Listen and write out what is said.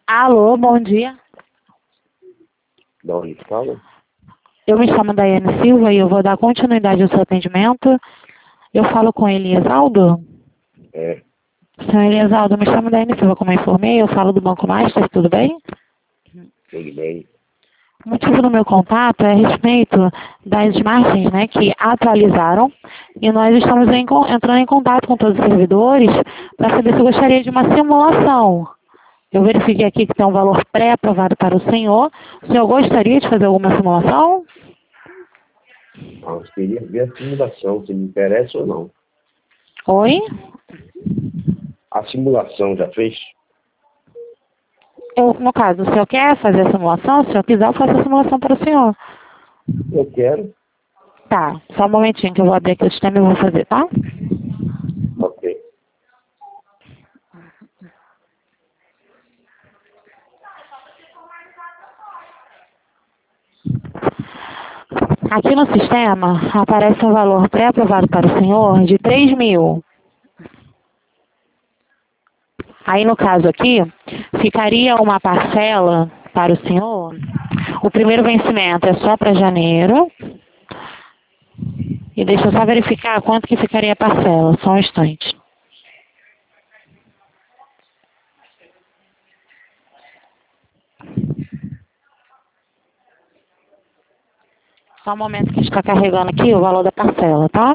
Alô, bom dia. Da onde fala? Eu me chamo Daiane Silva e eu vou dar continuidade ao seu atendimento. Eu falo com Eliesaldo? É, Senhor Eliesaldo, eu me chamo Daiane Silva, como eu informei, eu falo do Banco Master, tudo bem? tudo bem. O motivo do meu contato é a respeito das margens, né, que atualizaram e nós estamos entrando em contato com todos os servidores para saber se gostaria de uma simulação. Eu verifiquei aqui que tem um valor pré-aprovado para o senhor. O senhor gostaria de fazer alguma simulação? Eu queria ver a simulação, se me interessa ou não. Oi? A simulação já fez? No caso, o senhor quer fazer a simulação? Se o senhor quiser, eu faço a simulação para o senhor. Eu quero. Tá, só um momentinho que eu vou abrir aqui o sistema e vou fazer, tá? Ok. Aqui no sistema aparece um valor pré-aprovado para o senhor de 3.000. Aí no caso aqui, ficaria uma parcela para o senhor. O primeiro vencimento é só para janeiro. E deixa eu só verificar quanto que ficaria a parcela, só um instante. Só um momento que está carregando aqui o valor da parcela, tá?